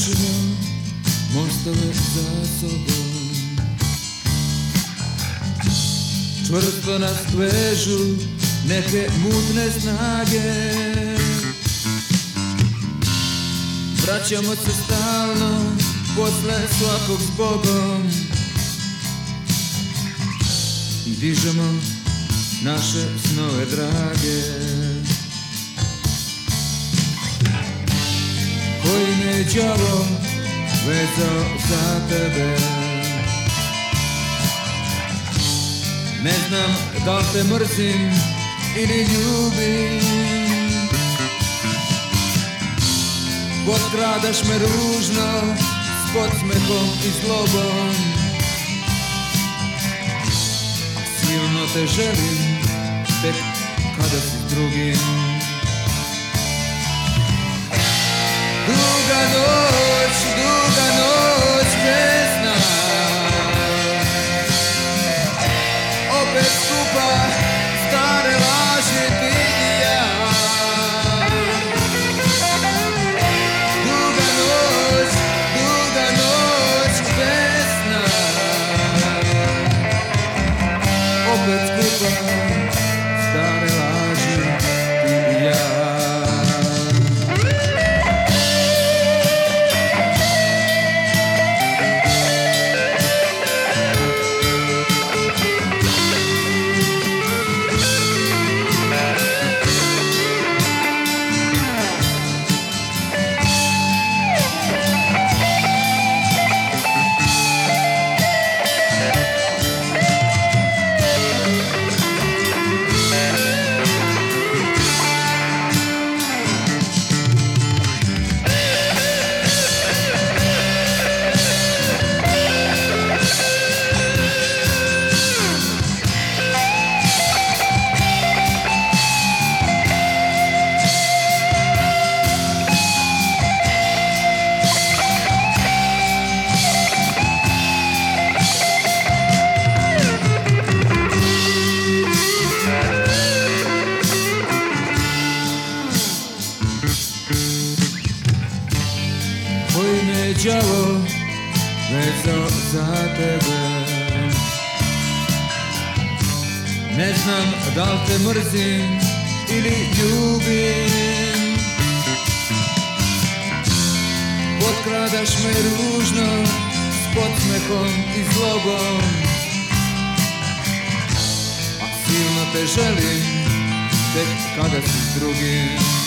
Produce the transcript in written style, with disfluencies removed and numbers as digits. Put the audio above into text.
tražimo mostove za sobom. Čvrsto nas vežu neke mutne snage. Vraćamo se stalno posle svakog s Bogom i dižemo naše snove drage. Koji me đavo vezao za tebe, ne znam da li te mrzim ili ljubim. Potkradaš me ružno s podsmehom i zlobom, a silno te želim tek kada si s drugim. Duga noć bez sna, opet skupa stare laži ti i ja. Duga noć bez sna, opet skupa stare laži ti i ja. Koji me đavo vezao za tebe, ne znam da li te mrzim ili ljubim. Potkradaš me ružno s podsmehom i zlobom, a silno te želim tek kada si s drugim.